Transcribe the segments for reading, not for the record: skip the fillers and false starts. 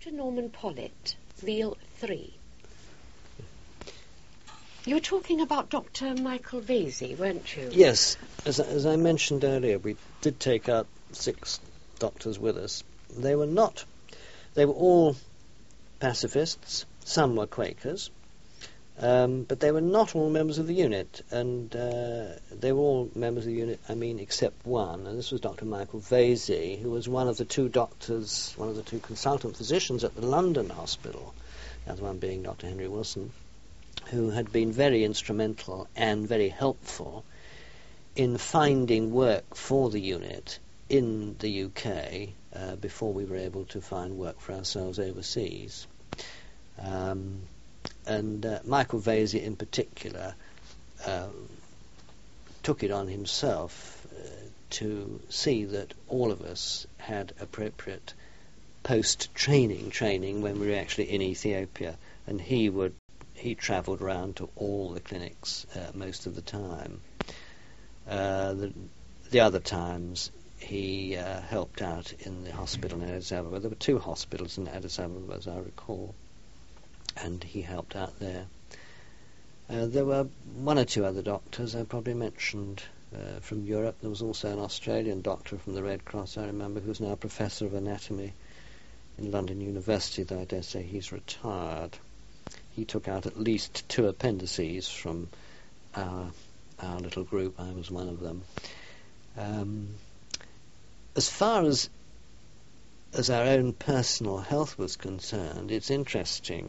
Dr. Norman Pollitt, Reel 3. You were talking about Dr. Michael Vasey, weren't you? Yes. As I mentioned earlier, we did take out 6 doctors with us. They were all pacifists. Some were Quakers. But they were not all members of the unit, and they were all members of the unit, except one, and this was Dr. Michael Vasey, who was one of the 2 doctors, one of the 2 consultant physicians at the London hospital, the other one being Dr. Henry Wilson, who had been very instrumental and very helpful in finding work for the unit in the UK before we were able to find work for ourselves overseas. And Michael Vasey in particular took it on himself to see that all of us had appropriate post-training when we were actually in Ethiopia, and he travelled around to all the clinics most of the time. The other times he helped out in the hospital in Addis Ababa. There were 2 hospitals in Addis Ababa, as I recall, and he helped out there. There were 1 or 2 other doctors I probably mentioned from Europe. There was also an Australian doctor from the Red Cross, I remember, who's now a professor of anatomy in London University, though I dare say he's retired. He took out at least 2 appendices from our little group. I was one of them. As far as our own personal health was concerned, it's interesting.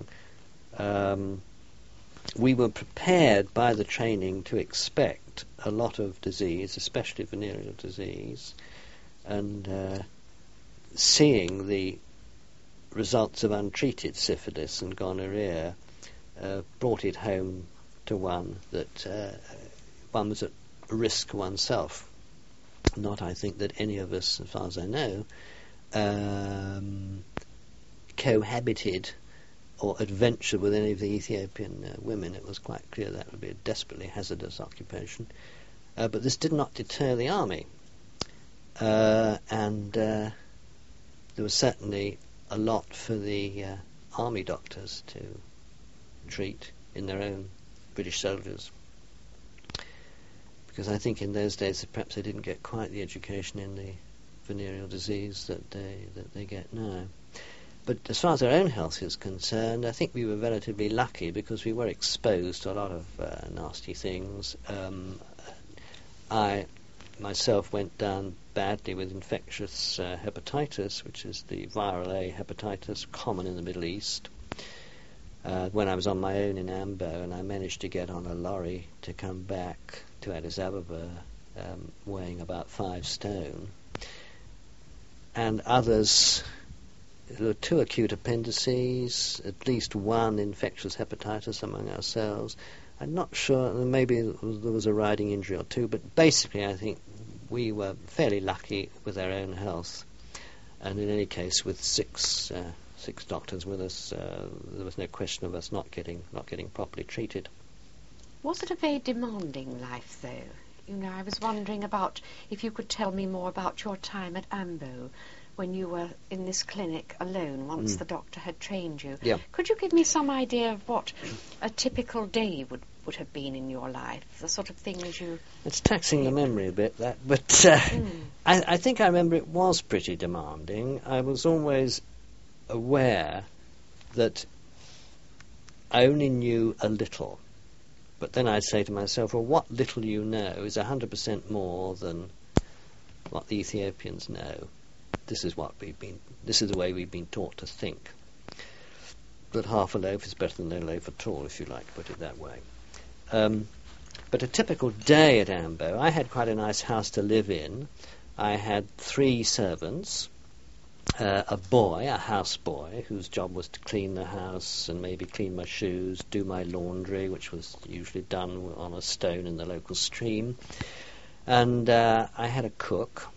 We were prepared by the training to expect a lot of disease, especially venereal disease, and seeing the results of untreated syphilis and gonorrhea brought it home to one that one was at risk oneself. Not, I think, that any of us, as far as I know, cohabited or adventured with any of the Ethiopian women. It was quite clear that would be a desperately hazardous occupation. But this did not deter the army. And there was certainly a lot for the army doctors to treat in their own British soldiers. Because I think in those days perhaps they didn't get quite the education in the venereal disease that they get now. But as far as our own health is concerned, I think we were relatively lucky because we were exposed to a lot of nasty things. I myself went down badly with infectious hepatitis, which is the viral A hepatitis common in the Middle East, when I was on my own in Ambo, and I managed to get on a lorry to come back to Addis Ababa weighing about 5 stone. And others, there were 2 acute appendices, at least 1 infectious hepatitis among ourselves. I'm not sure, maybe there was a riding injury or 2, but basically I think we were fairly lucky with our own health. And in any case, with 6 doctors with us, there was no question of us not getting properly treated. Was it a very demanding life, though? You know, I was wondering about if you could tell me more about your time at Ambo when you were in this clinic alone once the doctor had trained you. Yeah. Could you give me some idea of what a typical day would have been in your life, the sort of things you... It's taxing the memory a bit, that, but I think I remember it was pretty demanding. I was always aware that I only knew a little. But then I'd say to myself, well, what little you know is 100% more than what the Ethiopians know. This is the way we've been taught to think. That half a loaf is better than no loaf at all, if you like to put it that way. But a typical day at Ambo, I had quite a nice house to live in. I had 3 servants, a boy, a houseboy, whose job was to clean the house and maybe clean my shoes, do my laundry, which was usually done on a stone in the local stream. And I had a cook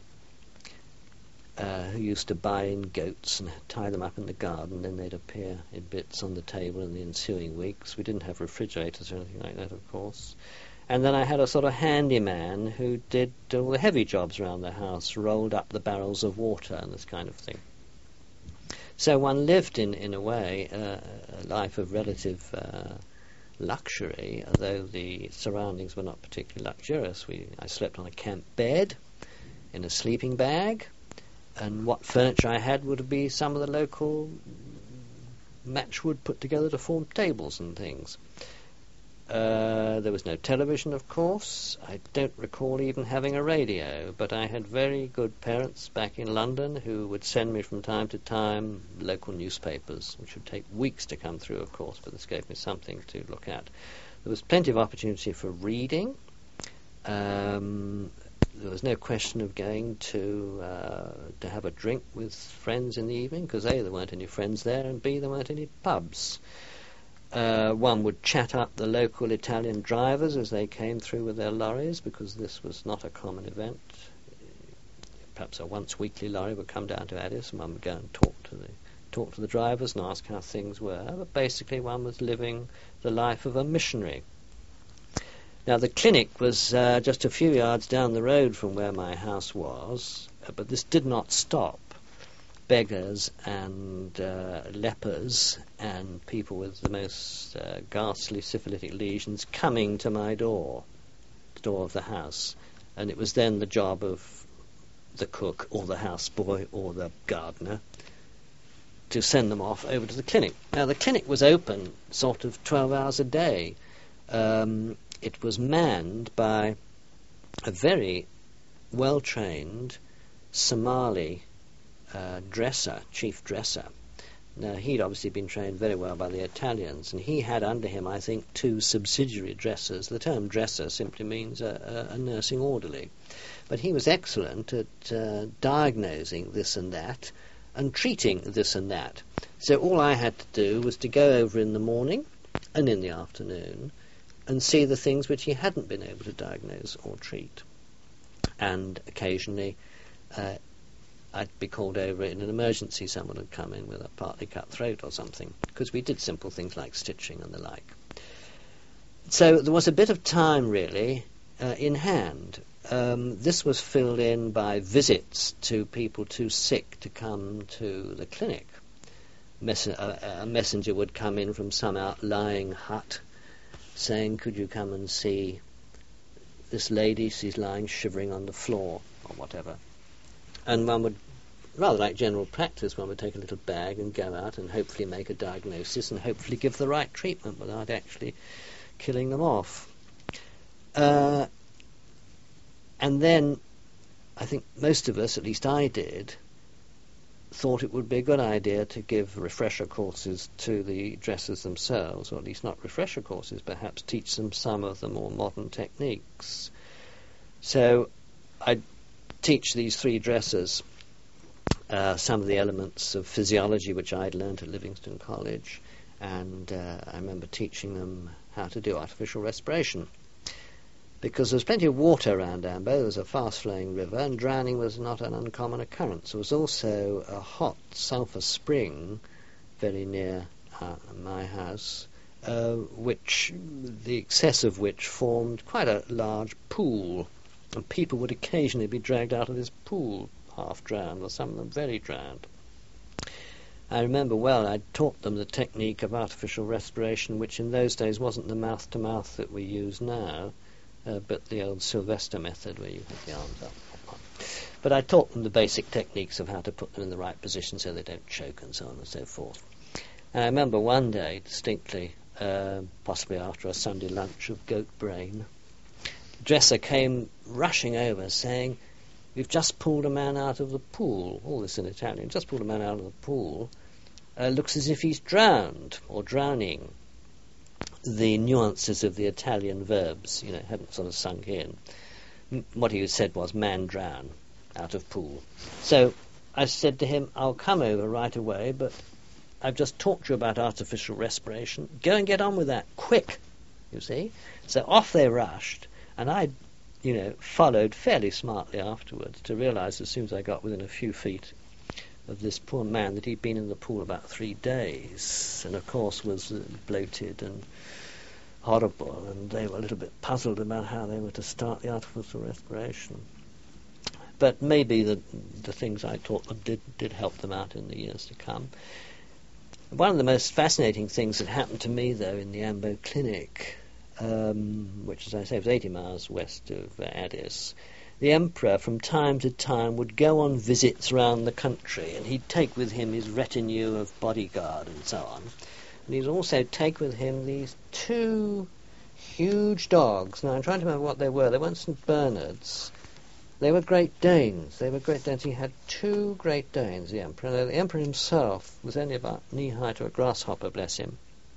who used to buy in goats and tie them up in the garden, then they'd appear in bits on the table in the ensuing weeks. We didn't have refrigerators or anything like that, of course. And then I had a sort of handyman who did all the heavy jobs around the house, rolled up the barrels of water and this kind of thing. So one lived in a way a life of relative luxury, although the surroundings were not particularly luxurious. I slept on a camp bed in a sleeping bag, and what furniture I had would be some of the local matchwood put together to form tables and things. There was no television, of course. I don't recall even having a radio, but I had very good parents back in London who would send me from time to time local newspapers, which would take weeks to come through, of course, but this gave me something to look at. There was plenty of opportunity for reading. There was no question of going to have a drink with friends in the evening, because A, there weren't any friends there, and B, there weren't any pubs. One would chat up the local Italian drivers as they came through with their lorries, because this was not a common event. Perhaps a once-weekly lorry would come down to Addis, and one would go and talk to the drivers and ask how things were. But basically one was living the life of a missionary. Now the clinic was just a few yards down the road from where my house was, but this did not stop beggars and lepers and people with the most ghastly syphilitic lesions coming to my door, the door of the house. And it was then the job of the cook or the houseboy or the gardener to send them off over to the clinic. Now the clinic was open sort of 12 hours a day. It was manned by a very well-trained Somali chief dresser. Now, he'd obviously been trained very well by the Italians, and he had under him, I think, 2 subsidiary dressers. The term dresser simply means a nursing orderly. But he was excellent at diagnosing this and that and treating this and that. So all I had to do was to go over in the morning and in the afternoon and see the things which he hadn't been able to diagnose or treat. And occasionally I'd be called over in an emergency. Someone had come in with a partly cut throat or something, because we did simple things like stitching and the like. So there was a bit of time, really, in hand. This was filled in by visits to people too sick to come to the clinic. A messenger would come in from some outlying hut saying, "Could you come and see this lady? She's lying shivering on the floor," or whatever. And one would, rather like general practice, one would take a little bag and go out and hopefully make a diagnosis and hopefully give the right treatment without actually killing them off. And then I think most of us, at least I did, thought it would be a good idea to give refresher courses to the dressers themselves, or at least not refresher courses, perhaps teach them some of the more modern techniques. So I'd teach these 3 dressers some of the elements of physiology which I'd learnt at Livingston College, and I remember teaching them how to do artificial respiration, because there was plenty of water around Ambo. There was a fast-flowing river, and drowning was not an uncommon occurrence. There was also a hot sulphur spring very near my house, which the excess of which formed quite a large pool, and people would occasionally be dragged out of this pool half drowned, or some of them very drowned. I remember well I taught them the technique of artificial respiration, which in those days wasn't the mouth-to-mouth that we use now, but the old Sylvester method where you have the arms up. But I taught them the basic techniques of how to put them in the right position so they don't choke and so on and so forth. And I remember one day distinctly, possibly after a Sunday lunch of goat brain, the dresser came rushing over saying, "We've just pulled a man out of the pool," all this in Italian, "just pulled a man out of the pool, looks as if he's drowned or drowning." The nuances of the Italian verbs, hadn't sort of sunk in. What he said was, "man drown, out of pool." So I said to him, "I'll come over right away, but I've just talked you about artificial respiration. Go and get on with that, quick," you see. So off they rushed, and I followed fairly smartly afterwards to realise as soon as I got within a few feet of this poor man that he'd been in the pool about 3 days, and of course was bloated and horrible, and they were a little bit puzzled about how they were to start the artificial respiration. but maybe the things I taught them did help them out in the years to come. One of the most fascinating things that happened to me, though, in the Ambo clinic, which, as I say, was 80 miles west of Addis, the emperor from time to time would go on visits around the country, and he'd take with him his retinue of bodyguard and so on. And he'd also take with him these 2 huge dogs. Now, I'm trying to remember what they were. They weren't St. Bernards. They were Great Danes. He had 2 Great Danes, the emperor. And the emperor himself was only about knee-high to a grasshopper, bless him.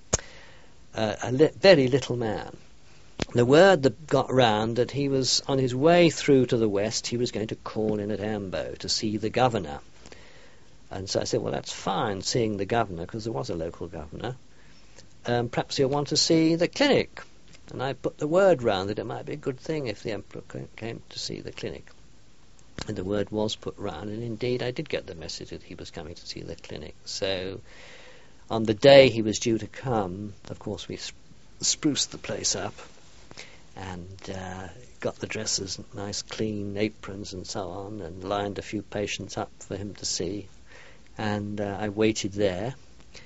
Very little man. The word that got round that he was on his way through to the west, he was going to call in at Ambo to see the governor. And so I said, well, that's fine, seeing the governor, because there was a local governor. Perhaps you'll want to see the clinic. And I put the word round that it might be a good thing if the emperor came to see the clinic. And the word was put round, and indeed I did get the message that he was coming to see the clinic. So on the day he was due to come, of course, we spruced the place up and got the dressers, nice clean aprons and so on, and lined a few patients up for him to see. And I waited there.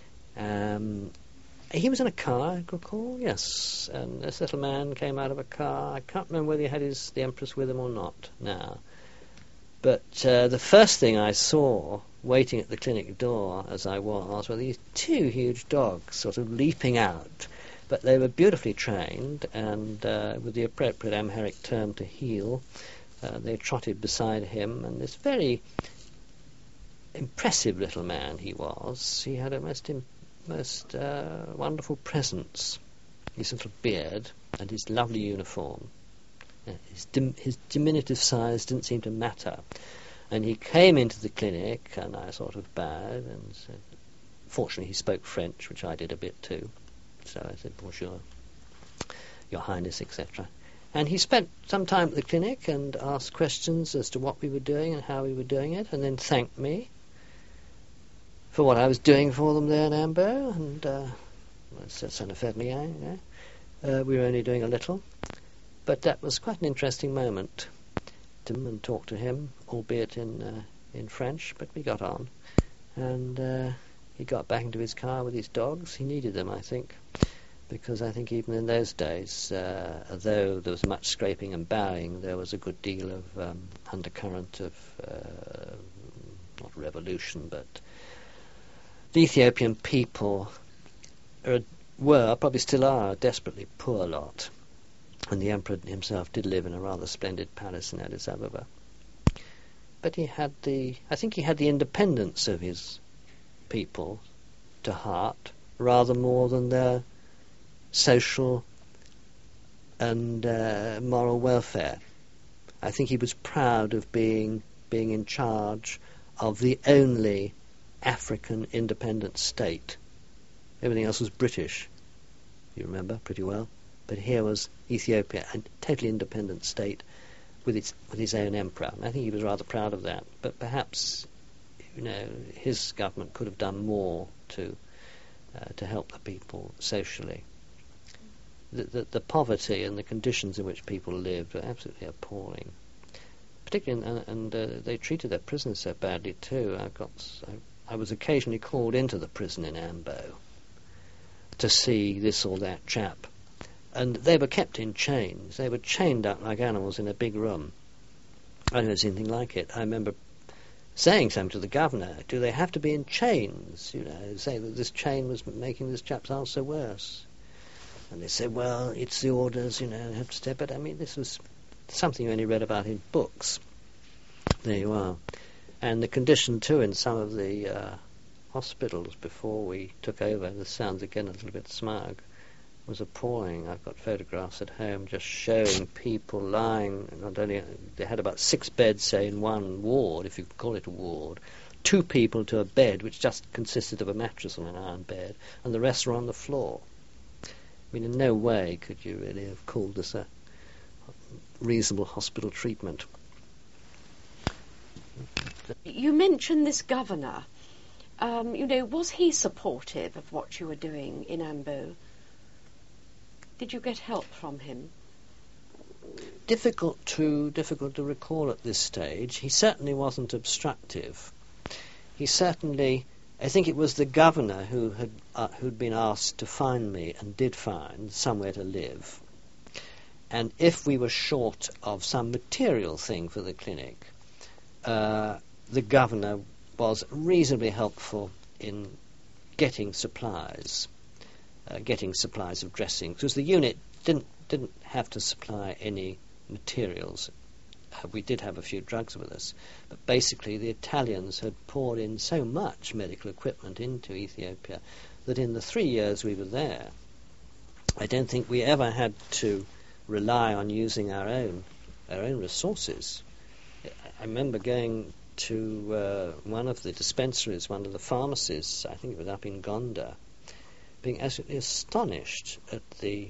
He was in a car, I recall, yes. And this little man came out of a car. I can't remember whether he had the Empress with him or not now. But the first thing I saw, waiting at the clinic door as I was, were these 2 huge dogs sort of leaping out. But they were beautifully trained, and with the appropriate Amharic term to heel, they trotted beside him. And this very impressive little man he was. He had a most wonderful presence, his little beard and his lovely uniform. His diminutive size didn't seem to matter. And he came into the clinic, and I sort of bowed and said, fortunately he spoke French, which I did a bit too. So I said, bonjour, your highness, etc. And he spent some time at the clinic and asked questions as to what we were doing and how we were doing it, and then thanked me for what I was doing for them there in Ambo, and ça ne fait rien, we were only doing a little. But that was quite an interesting moment to talk to him, albeit in French, but we got on. And he got back into his car with his dogs. He needed them, I think, because I think even in those days, although there was much scraping and bowing, there was a good deal of undercurrent of, not revolution, but the Ethiopian people were, probably still are, a desperately poor lot. And the emperor himself did live in a rather splendid palace in Addis Ababa. But I think he had the independence of his people to heart, rather more than their social and moral welfare. I think he was proud of being in charge of the only African independent state. Everything else was British, you remember pretty well. But here was Ethiopia, a totally independent state with his own emperor. And I think he was rather proud of that. But perhaps, his government could have done more to help the people socially. The poverty and the conditions in which people lived were absolutely appalling. Particularly, and they treated their prisoners so badly too. I was occasionally called into the prison in Ambo to see this or that chap. And they were kept in chains. They were chained up like animals in a big room. I never seen anything like it. I remember saying something to the governor, do they have to be in chains? Saying that this chain was making this chap's ulcer worse. And they said, well, it's the orders, have to step it. I mean, this was something you only read about in books. There you are. And the condition, too, in some of the hospitals before we took over, this sounds again a little bit smug, was appalling. I've got photographs at home just showing people lying, not only, they had about 6 beds, say, in one ward, if you could call it a ward, 2 people to a bed, which just consisted of a mattress on an iron bed, and the rest were on the floor. I mean, in no way could you really have called this a reasonable hospital treatment. You mentioned this governor. Was he supportive of what you were doing in Ambo? Did you get help from him? difficult to recall at this stage. He certainly wasn't obstructive. He certainly, I think it was the governor who'd been asked to find me and did find somewhere to live. And if we were short of some material thing for the clinic, the governor was reasonably helpful in getting supplies of dressing, because the unit didn't have to supply any materials. We did have a few drugs with us, but basically the Italians had poured in so much medical equipment into Ethiopia that in the 3 years we were there, I don't think we ever had to rely on using our own resources. I remember going to one of the dispensaries, one of the pharmacies, I think it was up in Gondar, being absolutely astonished at the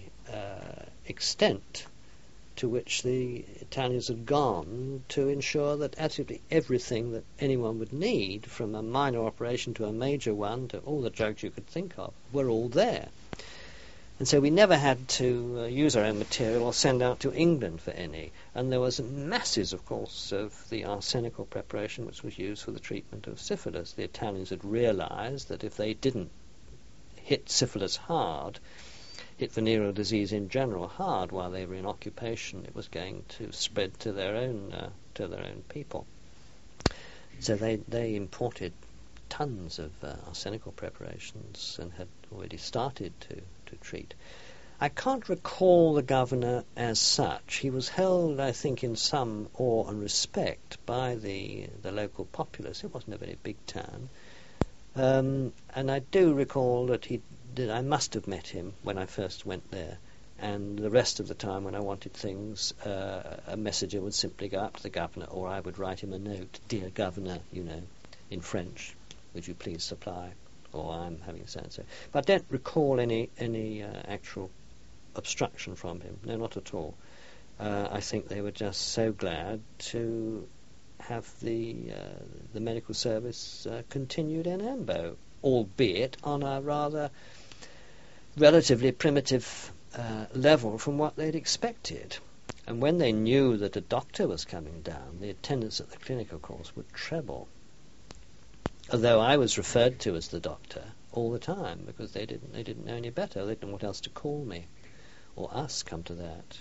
extent to which the Italians had gone to ensure that absolutely everything that anyone would need, from a minor operation to a major one to all the drugs you could think of, were all there. And so we never had to use our own material or send out to England for any. And there was masses, of course, of the arsenical preparation which was used for the treatment of syphilis. The Italians had realized that if they didn't hit syphilis hard, hit venereal disease in general hard while they were in occupation, it was going to spread to their own people. So they imported tons of arsenical preparations and had already started to treat. I can't recall the governor as such. He was held, I think, in some awe and respect by the local populace. It wasn't a very big town. And I do recall that I must have met him when I first went there, and the rest of the time when I wanted things, a messenger would simply go up to the governor, or I would write him a note, "Dear Governor," in French, "would you please supply?" or "I'm having so-and-so." But I don't recall any actual obstruction from him. No, not at all. I think they were just so glad to have the medical service continued in Ambo, albeit on a rather relatively primitive level from what they'd expected. And when they knew that a doctor was coming down, the attendance at the clinic, of course, would treble. Although I was referred to as the doctor all the time, because they didn't know any better. They didn't know what else to call me, or us, come to that.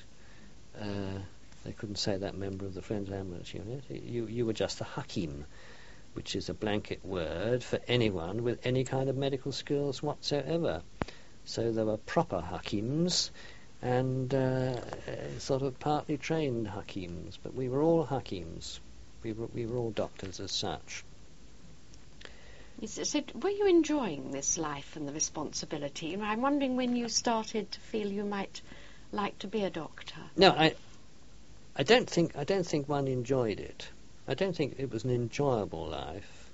They couldn't say that member of the Friends Ambulance Unit. You were just a hakim, which is a blanket word for anyone with any kind of medical skills whatsoever. So there were proper hakims and sort of partly trained hakims, but we were all hakims. We were all doctors as such. So were you enjoying this life and the responsibility? I'm wondering when you started to feel you might like to be a doctor. No, I don't think one enjoyed it. I don't think it was an enjoyable life.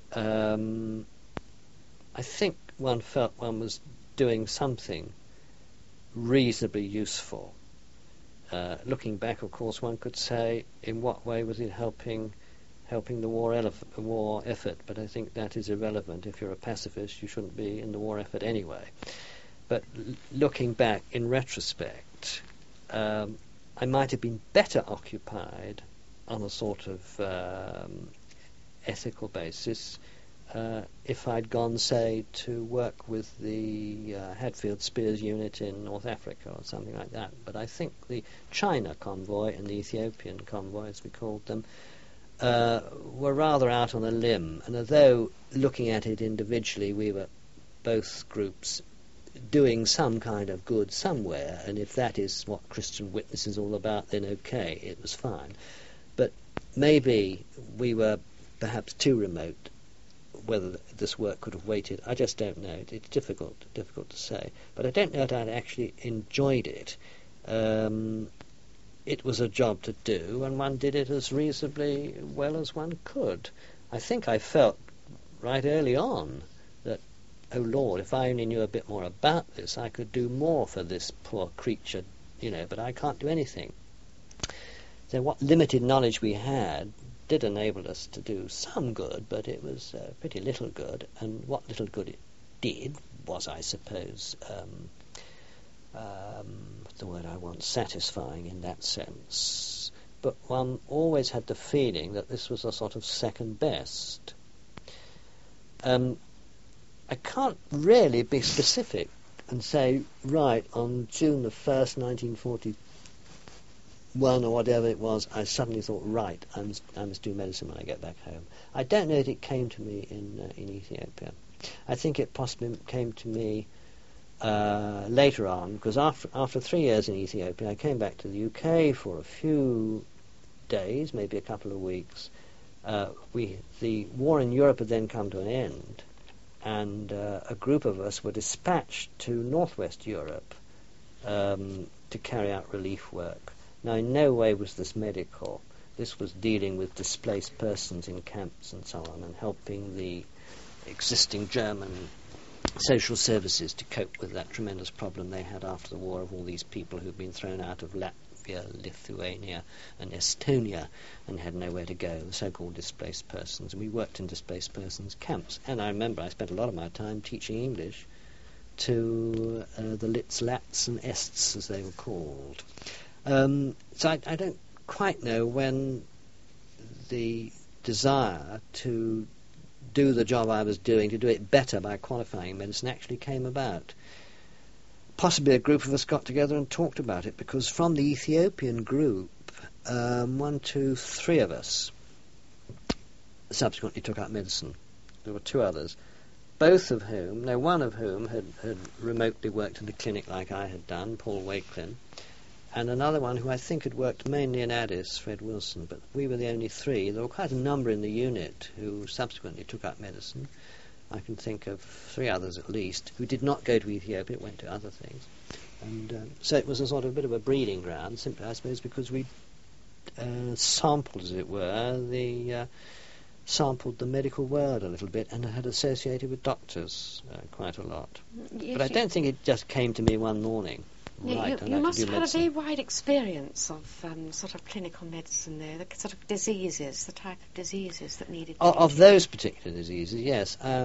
I think one felt one was doing something reasonably useful. Looking back, of course, one could say, in what way was it helping the war effort? But I think that is irrelevant. If you're a pacifist, you shouldn't be in the war effort anyway. But looking back, in retrospect, I might have been better occupied on a sort of ethical basis if I'd gone, say, to work with the Hadfield Spears unit in North Africa or something like that. But I think the China convoy and the Ethiopian convoy, as we called them, were rather out on a limb. And although looking at it individually, we were both groups doing some kind of good somewhere, and if that is what Christian Witness is all about, then okay, it was fine. But maybe we were perhaps too remote. Whether this work could have waited, I just don't know. It's difficult to say. But I don't know that I'd actually enjoyed it. It was a job to do, and one did it as reasonably well as one could. I think I felt right early on that, oh Lord, if I only knew a bit more about this, I could do more for this poor creature, but I can't do anything. So what limited knowledge we had did enable us to do some good, but it was pretty little good, and what little good it did was, I suppose, the word I want, satisfying in that sense. But one always had the feeling that this was a sort of second best. I can't really be specific and say, right, on June the 1st, 1941 or whatever it was, I suddenly thought, right, I must do medicine when I get back home. I don't know that it came to me in Ethiopia. I think it possibly came to me later on, because after 3 years in Ethiopia, I came back to the UK for a few days, maybe a couple of weeks. The war in Europe had then come to an end, and a group of us were dispatched to northwest Europe to carry out relief work. Now, in no way was this medical. This was dealing with displaced persons in camps and so on, and helping the existing German social services to cope with that tremendous problem they had after the war of all these people who'd been thrown out of Latvia, Lithuania and Estonia and had nowhere to go, the so-called displaced persons. And we worked in displaced persons camps. And I remember I spent a lot of my time teaching English to the Lits, Lats and Ests, as they were called. So I don't quite know when the desire to do the job I was doing, to do it better by qualifying medicine, actually came about. Possibly a group of us got together and talked about it, because from the Ethiopian group, 1, 2, 3 of us subsequently took up medicine. There were 2 others, one of whom had remotely worked in the clinic like I had done, Paul Wakelin, and another one who I think had worked mainly in Addis, Fred Wilson, but we were the only 3. There were quite a number in the unit who subsequently took up medicine. I can think of 3 others at least who did not go to Ethiopia, went to other things. And so it was a sort of bit of a breeding ground, simply, I suppose, because we sampled, as it were, sampled the medical world a little bit and had associated with doctors quite a lot. Yes, but I don't think it just came to me one morning. Right, you must have had a very wide experience of sort of clinical medicine there, the sort of diseases, the type of diseases that needed of those particular diseases, yes. I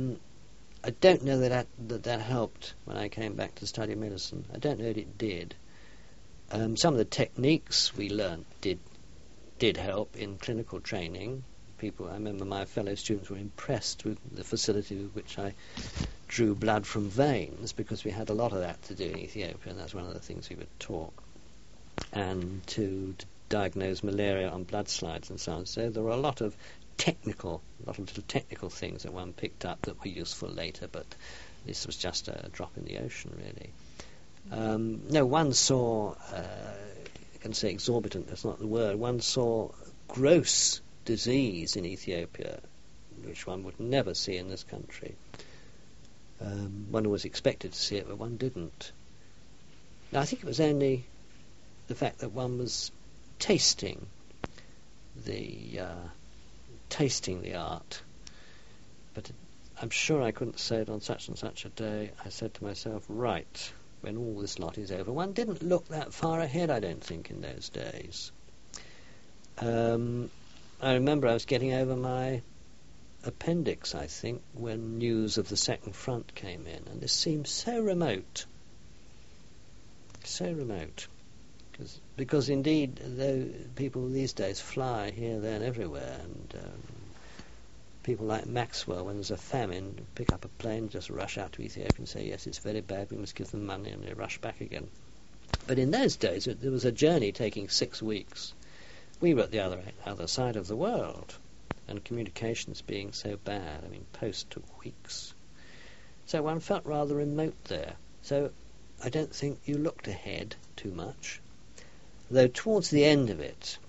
don't know that helped when I came back to study medicine. I don't know that it did. Some of the techniques we learnt did help in clinical training. I remember my fellow students were impressed with the facility with which I drew blood from veins, because we had a lot of that to do in Ethiopia, and that's one of the things we were taught, and to diagnose malaria on blood slides and so on. So there were a lot of little technical things that one picked up that were useful later, but this was just a drop in the ocean, really. No, one saw, I can say exorbitant, that's not the word, one saw gross disease in Ethiopia, which one would never see in this country. One was expected to see it, but one didn't. Now, I think it was only the fact that one was tasting the art. But I'm sure I couldn't say it on such and such a day. I said to myself, right, when all this lot is over. One didn't look that far ahead, I don't think, in those days. I remember I was getting over my appendix, I think, when news of the Second Front came in, and this seemed so remote. So remote. Because indeed, though people these days fly here, there and everywhere, and people like Maxwell, when there's a famine, pick up a plane, just rush out to Ethiopia and say, yes, it's very bad, we must give them money, and they rush back again. But in those days, there was a journey taking 6 weeks. We were at the other side of the world, and communications being so bad, post took weeks. So one felt rather remote there. So I don't think you looked ahead too much. Though towards the end of it,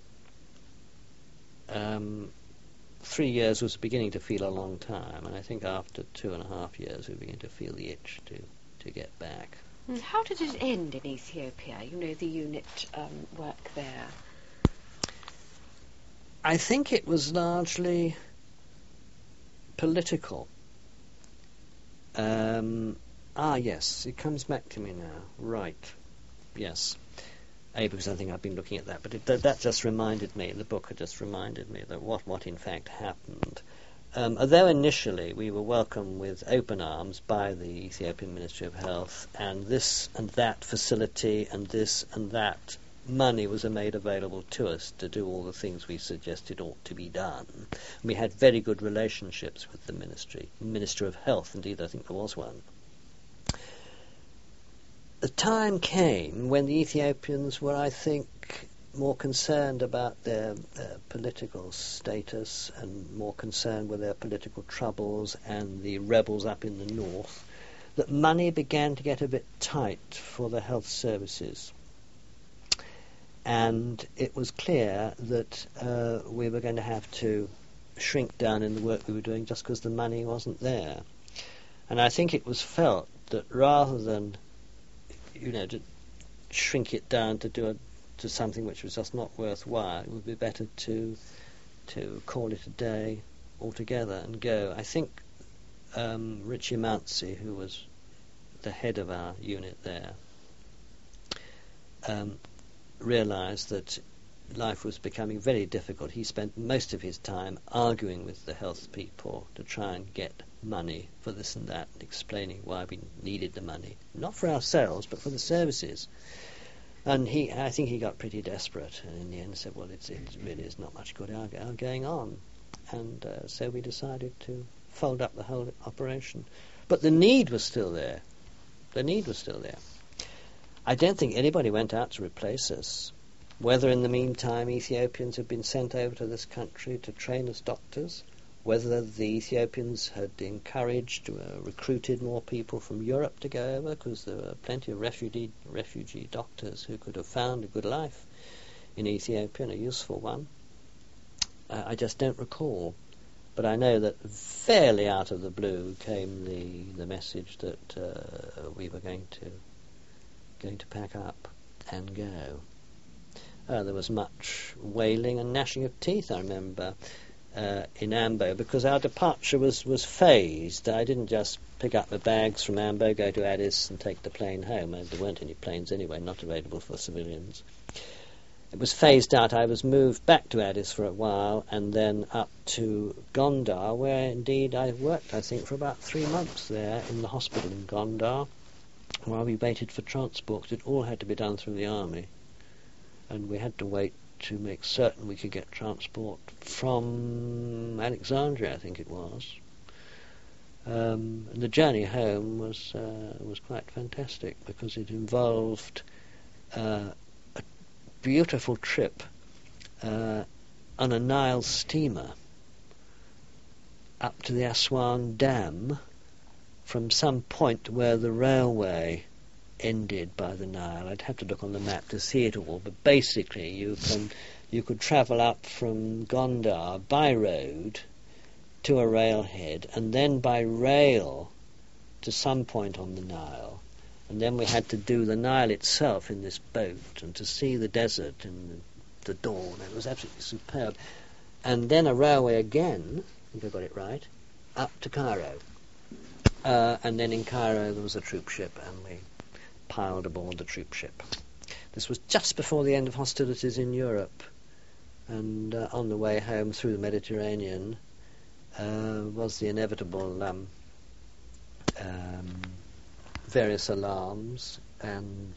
3 years was beginning to feel a long time, and I think after 2.5 years we began to feel the itch to get back. How did it end in Ethiopia, the unit work there? I think it was largely political. Yes, it comes back to me now. Right, yes. Because I think I've been looking at that, but that just reminded me, the book had just reminded me that what in fact happened although initially we were welcomed with open arms by the Ethiopian Ministry of Health, and this and that facility and this and that money was made available to us to do all the things we suggested ought to be done. We had very good relationships with the Minister of Health, indeed I think there was one. The time came when the Ethiopians were, I think, more concerned about their political status and more concerned with their political troubles and the rebels up in the north, that money began to get a bit tight for the health services. And it was clear that we were going to have to shrink down in the work we were doing just because the money wasn't there. And I think it was felt that rather than, to shrink it down to something which was just not worthwhile, it would be better to call it a day altogether and go. I think Richie Mountsie, who was the head of our unit there, realised that life was becoming very difficult. He spent most of his time arguing with the health people to try and get money for this and that, and explaining why we needed the money, not for ourselves but for the services. And I think he got pretty desperate, and in the end said, well, it really is not much good going on. And so we decided to fold up the whole operation. But the need was still there. I don't think anybody went out to replace us. Whether in the meantime Ethiopians had been sent over to this country to train as doctors, whether the Ethiopians had encouraged, recruited more people from Europe to go over, because there were plenty of refugee doctors who could have found a good life in Ethiopia, and a useful one. I just don't recall. But I know that fairly out of the blue came the message that we were going to pack up and go. There was much wailing and gnashing of teeth, I remember, in Ambo, because our departure was phased. I didn't just pick up my bags from Ambo, go to Addis and take the plane home. There weren't any planes anyway, not available for civilians. It was phased out. I was moved back to Addis for a while and then up to Gondar, where indeed I worked, I think, for about 3 months there in the hospital in Gondar, while we waited for transport. It all had to be done through the army, and we had to wait to make certain we could get transport from Alexandria, I think it was. And the journey home was quite fantastic, because it involved a beautiful trip on a Nile steamer up to the Aswan Dam from some point where the railway ended by the Nile. I'd have to look on the map to see it all, but basically you could travel up from Gondar by road to a railhead, and then by rail to some point on the Nile. And then we had to do the Nile itself in this boat, and to see the desert and the dawn. It was absolutely superb. And then a railway again, I think I got it right, up to Cairo. And then in Cairo there was a troop ship, and we piled aboard the troop ship. This was just before the end of hostilities in Europe, and on the way home through the Mediterranean was the inevitable various alarms and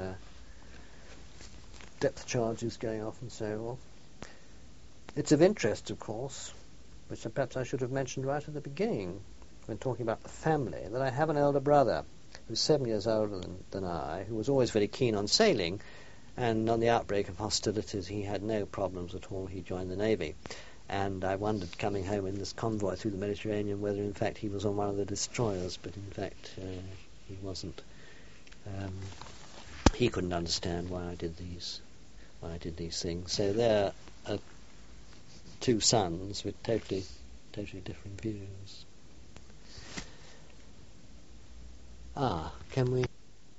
depth charges going off and so on. It's of interest, of course, which perhaps I should have mentioned right at the beginning when talking about the family, that I have an elder brother who's 7 years older than I, who was always very keen on sailing, and on the outbreak of hostilities he had no problems at all. He joined the Navy. And I wondered, coming home in this convoy through the Mediterranean, whether in fact he was on one of the destroyers, but in fact he wasn't. He couldn't understand why I did these things. So there are 2 sons with totally different views. Can we